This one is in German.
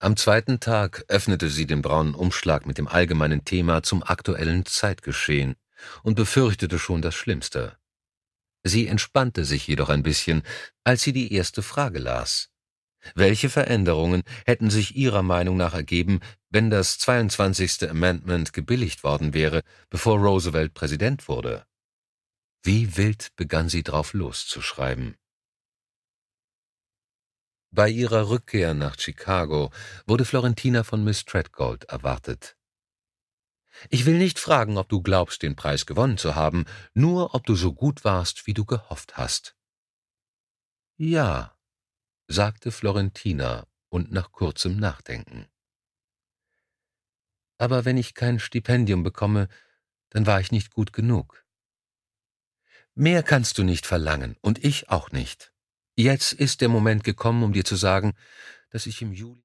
Am zweiten Tag öffnete sie den braunen Umschlag mit dem allgemeinen Thema zum aktuellen Zeitgeschehen und befürchtete schon das Schlimmste. Sie entspannte sich jedoch ein bisschen, als sie die erste Frage las. Welche Veränderungen hätten sich ihrer Meinung nach ergeben, wenn das 22. Amendment gebilligt worden wäre, bevor Roosevelt Präsident wurde? Wie wild begann sie drauf loszuschreiben. Bei ihrer Rückkehr nach Chicago wurde Florentina von Miss Treadgold erwartet. »Ich will nicht fragen, ob du glaubst, den Preis gewonnen zu haben, nur ob du so gut warst, wie du gehofft hast.« »Ja«, sagte Florentina und nach kurzem Nachdenken. »Aber wenn ich kein Stipendium bekomme, dann war ich nicht gut genug.« »Mehr kannst du nicht verlangen, und ich auch nicht. Jetzt ist der Moment gekommen, um dir zu sagen, dass ich im Juli